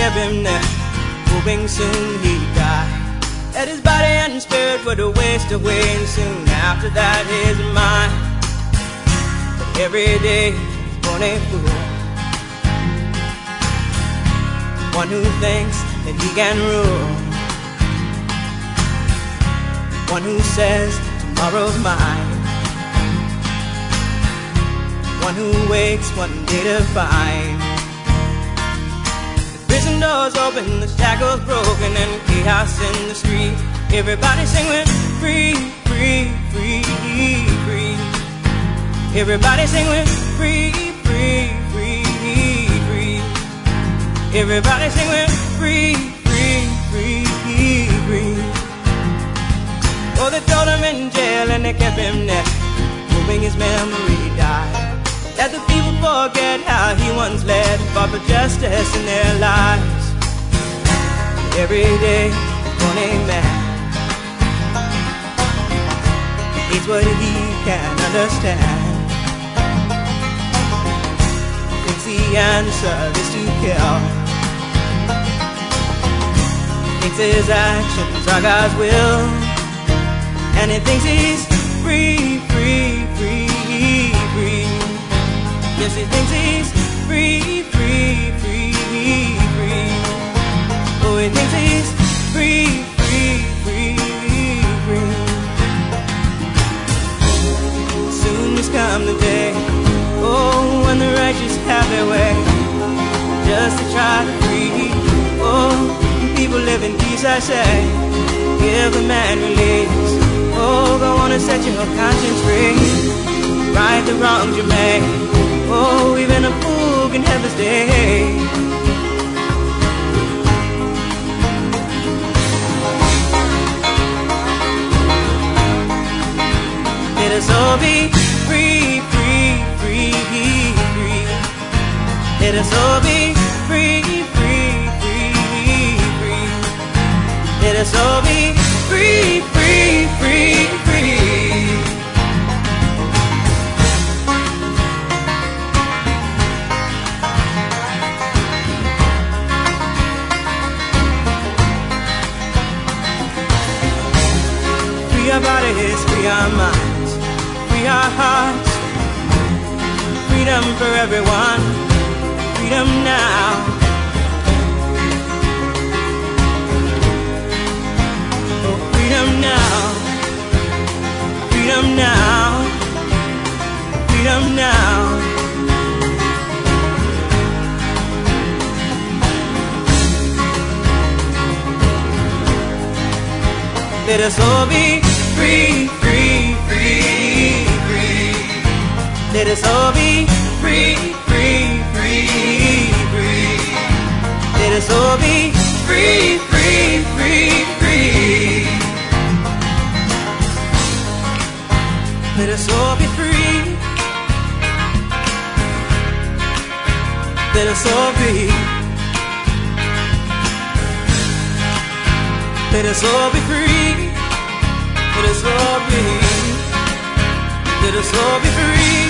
kept him there, hoping soon he'd die. That his body and spirit would waste away, and soon after that his mind. But every day he's born a fool, one who thinks that he can rule, one who says tomorrow's mine, one who wakes one day to find the prison doors open, the shackles broken, and chaos in the street. Everybody singing free, free, free, free. Everybody singing free, free, free, free. Everybody singing free, free, free, free. Oh, they thrown him in jail and they kept him there, hoping his memory died. That the people forget how he once led, fought for justice in their lives. Every day, born a man, it's what he can understand. Thinks the answer is to kill, thinks his actions are God's will, and he thinks he's free, free, free, free. Yes, he thinks he's free, free, free, free. Oh, he thinks he's free, free, free, free. Soon has come the day, oh, when the righteous have their way, just to try to free. Oh, people live in peace, I say, give a man release. Oh, go on and set your conscience free, right the wrongs you made. Oh, even a fool can have his day. Let us all be free, free, free, free. Let us all be free, free, free, free. Let us all be free, free, free, free. Free our bodies, free our minds, free our hearts. Freedom for everyone, freedom now. Oh, freedom now, freedom now, freedom now. Let us all be free, free, free, free. Let us all be free, free, free, free. Let us all be free, free, free, free. Let us all be free. Let us all be. Let us all be free. Let us all be. Let us all be free.